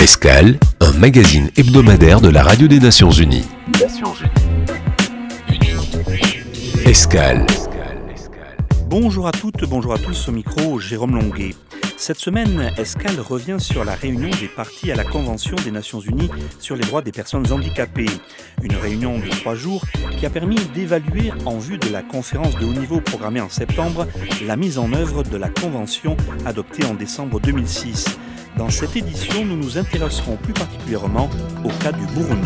Escale, un magazine hebdomadaire de la Radio des Nations Unies. Escale. Bonjour à toutes, bonjour à tous, au micro Jérôme Longuet. Cette semaine, Escale revient sur la réunion des parties à la Convention des Nations Unies sur les droits des personnes handicapées. Une réunion de 3 jours qui a permis d'évaluer, en vue de la conférence de haut niveau programmée en septembre, la mise en œuvre de la Convention adoptée en décembre 2006. Dans cette édition, nous nous intéresserons plus particulièrement au cas du Burundi.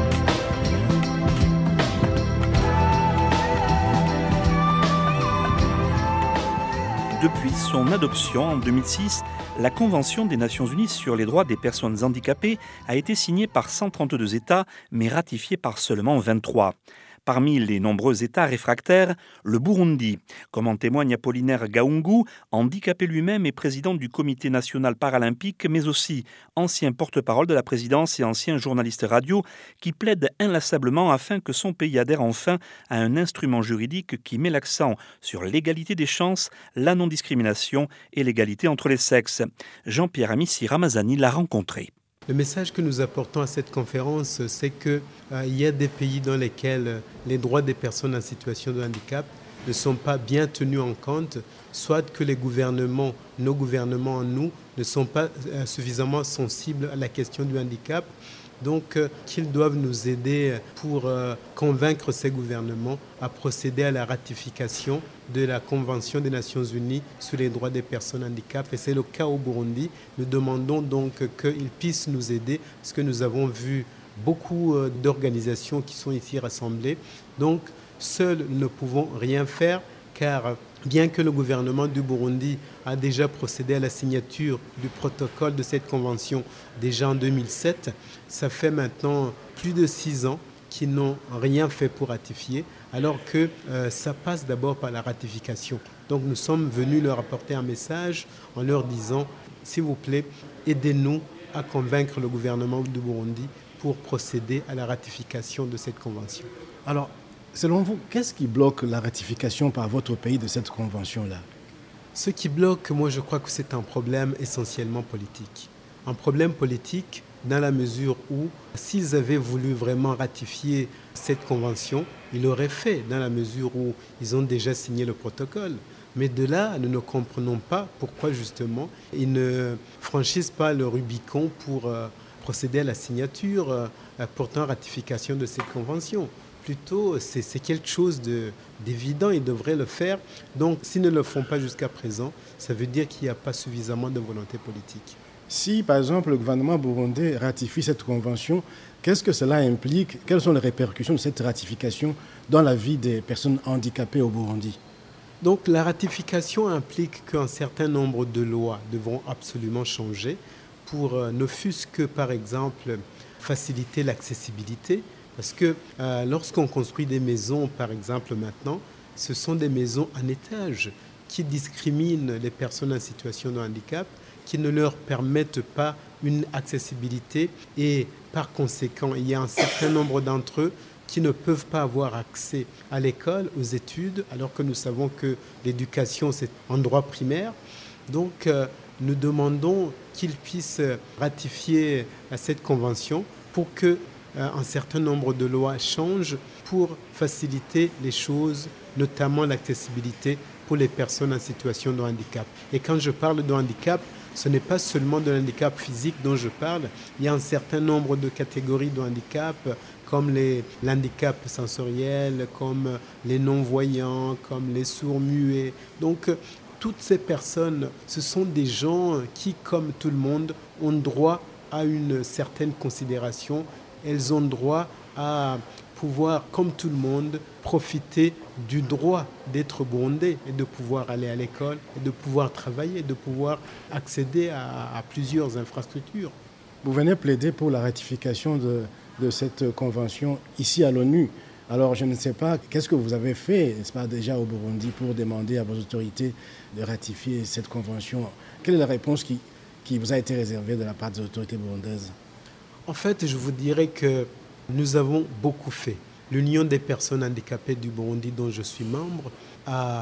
Depuis son adoption en 2006, la Convention des Nations Unies sur les droits des personnes handicapées a été signée par 132 États, mais ratifiée par seulement 23. Parmi les nombreux États réfractaires, le Burundi. Comme en témoigne Apollinaire Gaungu, handicapé lui-même et président du Comité national paralympique, mais aussi ancien porte-parole de la présidence et ancien journaliste radio, qui plaide inlassablement afin que son pays adhère enfin à un instrument juridique qui met l'accent sur l'égalité des chances, la non-discrimination et l'égalité entre les sexes. Jean-Pierre Amissi Ramazani l'a rencontré. Le message que nous apportons à cette conférence, c'est qu'il y a des pays dans lesquels les droits des personnes en situation de handicap ne sont pas bien tenus en compte, soit que les gouvernements, nos gouvernements, nous, ne sont pas suffisamment sensibles à la question du handicap. Donc, qu'ils doivent nous aider pour convaincre ces gouvernements à procéder à la ratification de la Convention des Nations Unies sur les droits des personnes handicapées. Et c'est le cas au Burundi. Nous demandons donc qu'ils puissent nous aider, parce que nous avons vu beaucoup d'organisations qui sont ici rassemblées. Donc, seuls nous ne pouvons rien faire, car bien que le gouvernement du Burundi a déjà procédé à la signature du protocole de cette convention déjà en 2007, ça fait maintenant plus de 6 ans qu'ils n'ont rien fait pour ratifier, alors que ça passe d'abord par la ratification. Donc nous sommes venus leur apporter un message en leur disant, s'il vous plaît, aidez-nous à convaincre le gouvernement du Burundi pour procéder à la ratification de cette convention. Alors, selon vous, qu'est-ce qui bloque la ratification par votre pays de cette convention-là ? Ce qui bloque, moi je crois que c'est un problème essentiellement politique. Un problème politique dans la mesure où, s'ils avaient voulu vraiment ratifier cette convention, ils l'auraient fait dans la mesure où ils ont déjà signé le protocole. Mais de là, nous ne comprenons pas pourquoi justement ils ne franchissent pas le Rubicon pour procéder à la signature, pourtant ratification de cette convention. Plutôt, c'est quelque chose d'évident, ils devraient le faire. Donc, s'ils ne le font pas jusqu'à présent, ça veut dire qu'il n'y a pas suffisamment de volonté politique. Si, par exemple, le gouvernement burundais ratifie cette convention, qu'est-ce que cela implique ? Quelles sont les répercussions de cette ratification dans la vie des personnes handicapées au Burundi ? Donc, la ratification implique qu'un certain nombre de lois devront absolument changer pour, ne fût-ce que, par exemple, faciliter l'accessibilité. Parce que lorsqu'on construit des maisons, par exemple maintenant, ce sont des maisons en étage qui discriminent les personnes en situation de handicap, qui ne leur permettent pas une accessibilité et par conséquent, il y a un certain nombre d'entre eux qui ne peuvent pas avoir accès à l'école, aux études, alors que nous savons que l'éducation, c'est en droit primaire. Donc, nous demandons qu'ils puissent ratifier cette convention pour que un certain nombre de lois changent pour faciliter les choses, notamment l'accessibilité pour les personnes en situation de handicap. Et quand je parle de handicap, ce n'est pas seulement de handicap physique dont je parle. Il y a un certain nombre de catégories de handicap, comme l'handicap sensoriel, comme les non-voyants, comme les sourds-muets. Donc, toutes ces personnes, ce sont des gens qui, comme tout le monde, ont droit à une certaine considération. Elles ont droit à pouvoir, comme tout le monde, profiter du droit d'être burundais et de pouvoir aller à l'école, et de pouvoir travailler, et de pouvoir accéder à plusieurs infrastructures. Vous venez plaider pour la ratification de cette convention ici à l'ONU. Alors, je ne sais pas, qu'est-ce que vous avez fait, n'est-ce pas, déjà au Burundi pour demander à vos autorités de ratifier cette convention ? Quelle est la réponse qui vous a été réservée de la part des autorités burundaises ? En fait, je vous dirais que nous avons beaucoup fait. L'Union des personnes handicapées du Burundi, dont je suis membre, a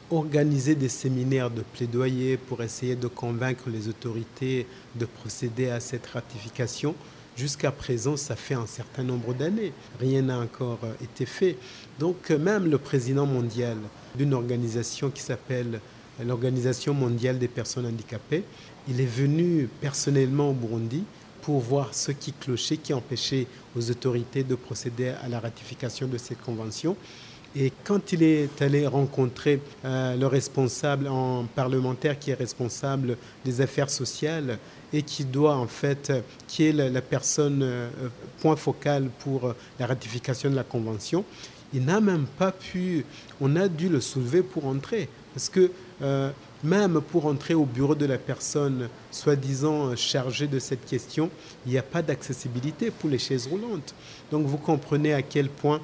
organiser des séminaires de plaidoyer pour essayer de convaincre les autorités de procéder à cette ratification. Jusqu'à présent, ça fait un certain nombre d'années. Rien n'a encore été fait. Donc même le président mondial d'une organisation qui s'appelle l'Organisation mondiale des personnes handicapées, il est venu personnellement au Burundi pour voir ce qui clochait, qui empêchait aux autorités de procéder à la ratification de cette convention. Et quand il est allé rencontrer le responsable en parlementaire qui est responsable des affaires sociales et qui doit qui est la personne point focal pour la ratification de la convention, il n'a même pas pu, on a dû le soulever pour entrer. Parce que même pour entrer au bureau de la personne soi-disant chargée de cette question, il n'y a pas d'accessibilité pour les chaises roulantes. Donc vous comprenez à quel point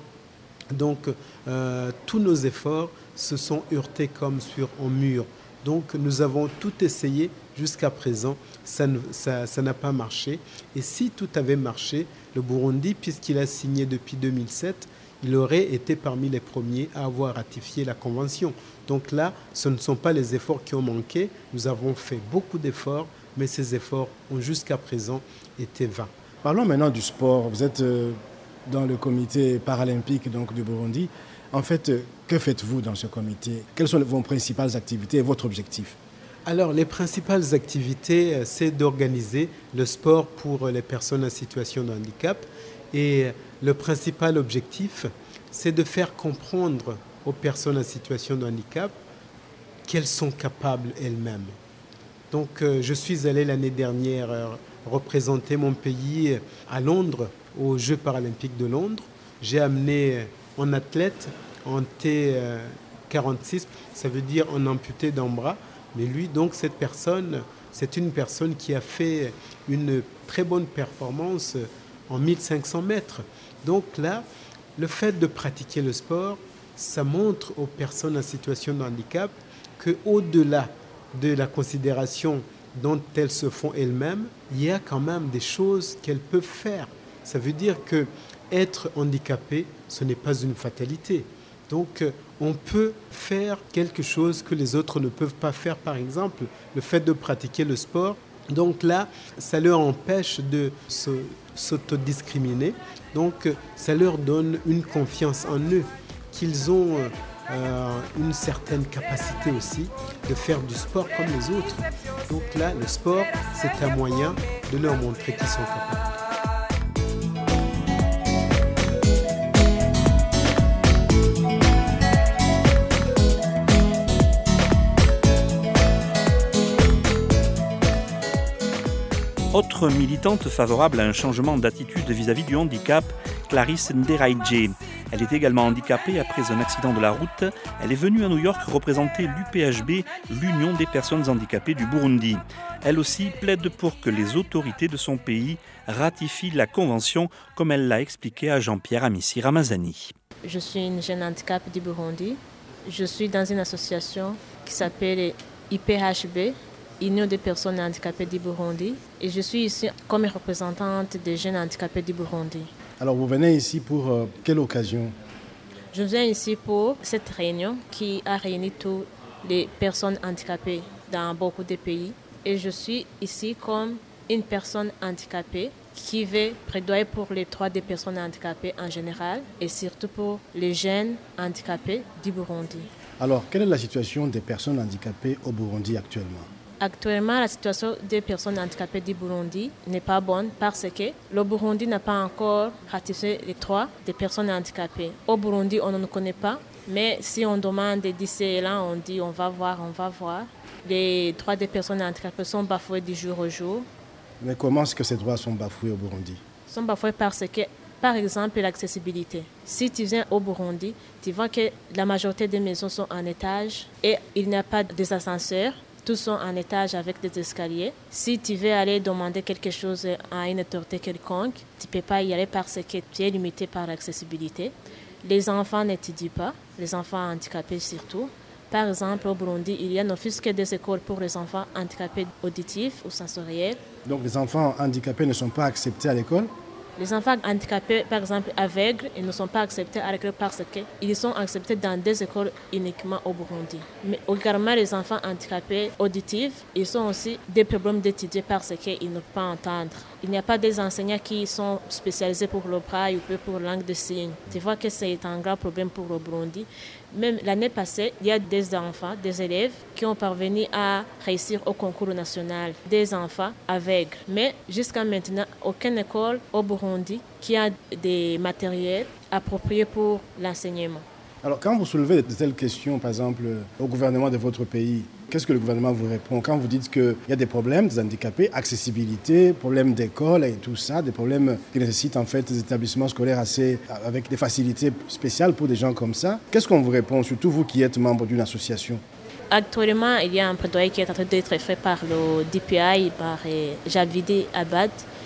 tous nos efforts se sont heurtés comme sur un mur. Donc nous avons tout essayé jusqu'à présent, ça n'a pas marché. Et si tout avait marché, le Burundi, puisqu'il a signé depuis 2007, il aurait été parmi les premiers à avoir ratifié la convention. Donc là, ce ne sont pas les efforts qui ont manqué. Nous avons fait beaucoup d'efforts, mais ces efforts ont jusqu'à présent été vains. Parlons maintenant du sport. Vous êtes dans le comité paralympique du Burundi. En fait, que faites-vous dans ce comité? Quelles sont vos principales activités et votre objectif? Alors, les principales activités, c'est d'organiser le sport pour les personnes en situation de handicap. Et le principal objectif, c'est de faire comprendre aux personnes en situation de handicap qu'elles sont capables elles-mêmes. Donc, je suis allé l'année dernière représenter mon pays à Londres, aux Jeux paralympiques de Londres. J'ai amené un athlète en T46, ça veut dire en amputé d'un bras. Mais lui, donc, cette personne, c'est une personne qui a fait une très bonne performance en 1500 mètres. Donc là, le fait de pratiquer le sport, ça montre aux personnes en situation de handicap qu'au-delà de la considération dont elles se font elles-mêmes, il y a quand même des choses qu'elles peuvent faire. Ça veut dire qu'être handicapé, ce n'est pas une fatalité. Donc, on peut faire quelque chose que les autres ne peuvent pas faire. Par exemple, le fait de pratiquer le sport. Donc là, ça leur empêche de s'autodiscriminer. Donc, ça leur donne une confiance en eux, qu'ils ont une certaine capacité aussi de faire du sport comme les autres. Donc là, le sport, c'est un moyen de leur montrer qu'ils sont capables. Autre militante favorable à un changement d'attitude vis-à-vis du handicap, Clarisse Nderaidje. Elle est également handicapée après un accident de la route. Elle est venue à New York représenter l'UPHB, l'Union des personnes handicapées du Burundi. Elle aussi plaide pour que les autorités de son pays ratifient la convention, comme elle l'a expliqué à Jean-Pierre Amissi Ramazani. Je suis une jeune handicapée du Burundi. Je suis dans une association qui s'appelle IPHB, Union des personnes handicapées du Burundi, et je suis ici comme représentante des jeunes handicapés du Burundi. Alors vous venez ici pour quelle occasion? Je viens ici pour cette réunion qui a réuni toutes les personnes handicapées dans beaucoup de pays, et je suis ici comme une personne handicapée qui veut plaidoyer pour les droits des personnes handicapées en général et surtout pour les jeunes handicapés du Burundi. Alors, quelle est la situation des personnes handicapées au Burundi actuellement? Actuellement, la situation des personnes handicapées du Burundi n'est pas bonne parce que le Burundi n'a pas encore ratifié les droits des personnes handicapées. Au Burundi, on ne nous connaît pas, mais si on demande d'ici et là, on dit on va voir. Les droits des personnes handicapées sont bafoués du jour au jour. Mais comment est-ce que ces droits sont bafoués au Burundi? Ils sont bafoués parce que, par exemple, l'accessibilité. Si tu viens au Burundi, tu vois que la majorité des maisons sont en étage et il n'y a pas d'ascenseurs. Tous sont en étage avec des escaliers. Si tu veux aller demander quelque chose à une autorité quelconque, tu ne peux pas y aller parce que tu es limité par l'accessibilité. Les enfants n'étudient pas, les enfants handicapés surtout. Par exemple, au Burundi, il y a n'offusque des écoles pour les enfants handicapés auditifs ou sensoriels. Donc les enfants handicapés ne sont pas acceptés à l'école? Les enfants handicapés, par exemple aveugles, ils ne sont pas acceptés à l'école parce qu'ils sont acceptés dans des écoles uniquement au Burundi. Mais également les enfants handicapés auditifs, ils ont aussi des problèmes d'étudier parce qu'ils ne peuvent pas entendre. Il n'y a pas des enseignants qui sont spécialisés pour le braille ou pour la langue de signes. Tu vois que c'est un grand problème pour le Burundi. Même l'année passée, il y a des enfants, des élèves qui ont parvenu à réussir au concours national, des enfants aveugles. Mais jusqu'à maintenant, aucune école au Burundi qui a des matériels appropriés pour l'enseignement. Alors, quand vous soulevez de telles questions, par exemple, au gouvernement de votre pays, qu'est-ce que le gouvernement vous répond quand vous dites qu'il y a des problèmes, des handicapés, accessibilité, problèmes d'école et tout ça, des problèmes qui nécessitent en fait des établissements scolaires avec des facilités spéciales pour des gens comme ça? Qu'est-ce qu'on vous répond, surtout vous qui êtes membre d'une association? Actuellement, il y a un plaidoyer qui est en train d'être fait par le DPI, par Javidi Abad.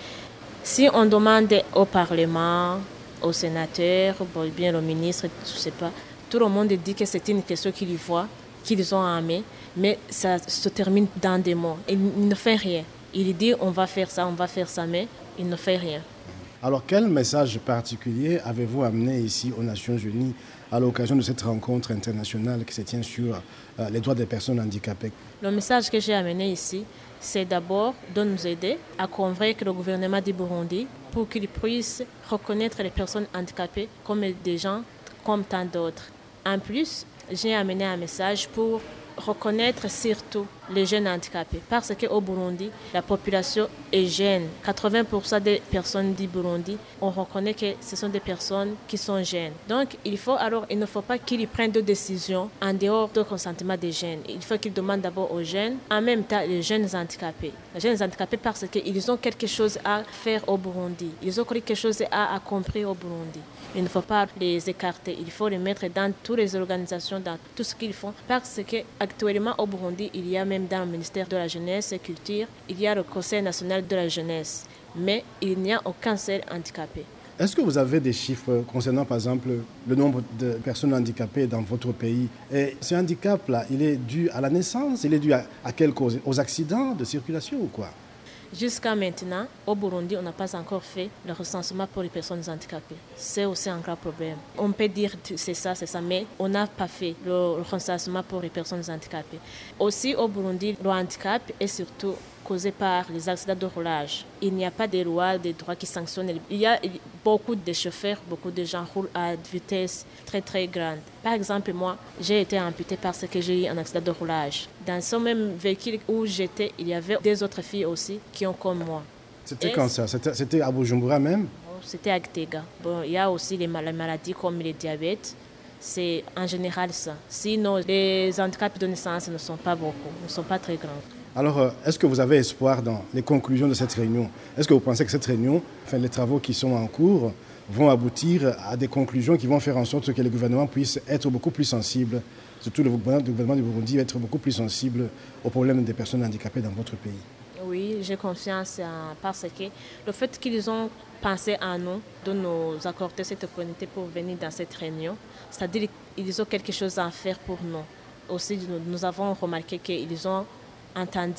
Si on demande au Parlement, aux sénateurs, bien au ministre, je ne sais pas, tout le monde dit que c'est une question qu'ils voient, qu'ils ont en main, mais ça se termine dans des mots. Il ne fait rien. Il dit on va faire ça, mais il ne fait rien. Alors quel message particulier avez-vous amené ici aux Nations Unies à l'occasion de cette rencontre internationale qui se tient sur les droits des personnes handicapées? Le message que j'ai amené ici, c'est d'abord de nous aider à convaincre le gouvernement du Burundi pour qu'il puisse reconnaître les personnes handicapées comme des gens comme tant d'autres. En plus, j'ai amené un message pour reconnaître surtout les jeunes handicapés parce qu'au Burundi, la population est jeune. 80% des personnes du Burundi, on reconnaît que ce sont des personnes qui sont jeunes. Donc, il ne faut pas qu'ils prennent de décisions en dehors du consentement des jeunes. Il faut qu'ils demandent d'abord aux jeunes, en même temps les jeunes handicapés. Les jeunes handicapés parce qu'ils ont quelque chose à faire au Burundi. Ils ont quelque chose à accomplir au Burundi. Il ne faut pas les écarter. Il faut les mettre dans toutes les organisations, dans tout ce qu'ils font. Parce qu'actuellement au Burundi, il y a même dans le ministère de la Jeunesse et Culture, il y a le Conseil national de la jeunesse. Mais il n'y a aucun seul handicapé. Est-ce que vous avez des chiffres concernant, par exemple, le nombre de personnes handicapées dans votre pays? Et ce handicap-là, il est dû à la naissance? Il est dû à quelle cause? Aux accidents de circulation ou quoi? Jusqu'à maintenant, au Burundi, on n'a pas encore fait le recensement pour les personnes handicapées. C'est aussi un grand problème. On peut dire que c'est ça, mais on n'a pas fait le recensement pour les personnes handicapées. Aussi, au Burundi, le handicap est surtout causé par les accidents de roulage. Il n'y a pas de loi, de droits qui sanctionnent. Il y a beaucoup de chauffeurs, beaucoup de gens roulent à vitesse très très grande. Par exemple, moi, j'ai été amputée parce que j'ai eu un accident de roulage. Dans ce même véhicule où j'étais, il y avait des autres filles aussi qui ont comme moi. C'était quand ça? C'était à Bujumbura même? C'était à Gitega. Bon, il y a aussi les maladies comme le diabète. C'est en général ça. Sinon, les handicaps de naissance ne sont pas beaucoup, ne sont pas très grands. Alors, est-ce que vous avez espoir dans les conclusions de cette réunion? Est-ce que vous pensez que cette réunion, les travaux qui sont en cours, vont aboutir à des conclusions qui vont faire en sorte que le gouvernement puisse être beaucoup plus sensible, surtout le gouvernement du Burundi, être beaucoup plus sensible aux problèmes des personnes handicapées dans votre pays? Oui, j'ai confiance parce que le fait qu'ils ont pensé à nous, de nous accorder cette opportunité pour venir dans cette réunion, c'est-à-dire qu'ils ont quelque chose à faire pour nous. Aussi, nous avons remarqué qu'ils ont entendu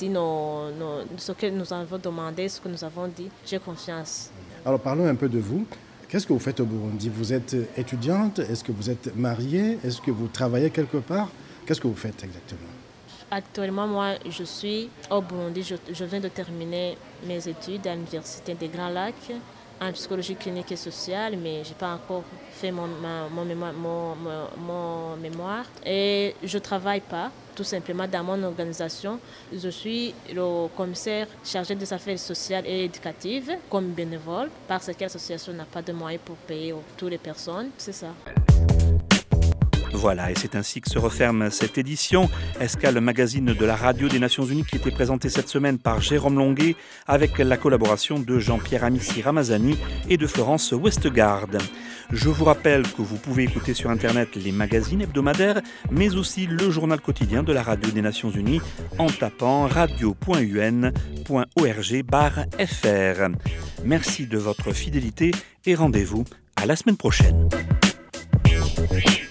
ce que nous avons demandé, ce que nous avons dit. J'ai confiance. Alors parlons un peu de vous. Qu'est-ce que vous faites au Burundi? Vous êtes étudiante? Est-ce que vous êtes mariée? Est-ce que vous travaillez quelque part? Qu'est-ce que vous faites exactement? Actuellement, moi, je suis au Burundi. Je viens de terminer mes études à l'Université des Grands Lacs en psychologie clinique et sociale, mais je n'ai pas encore fait mon mémoire. Et je ne travaille pas, tout simplement, dans mon organisation. Je suis le commissaire chargé des affaires sociales et éducatives comme bénévole, parce que l'association n'a pas de moyens pour payer toutes les personnes. C'est ça. Voilà, et c'est ainsi que se referme cette édition. Escale, magazine de la Radio des Nations Unies, qui était présenté cette semaine par Jérôme Longuet, avec la collaboration de Jean-Pierre Amici Ramazani et de Florence Westgard. Je vous rappelle que vous pouvez écouter sur Internet les magazines hebdomadaires, mais aussi le journal quotidien de la Radio des Nations Unies en tapant radio.un.org/fr. Merci de votre fidélité et rendez-vous à la semaine prochaine.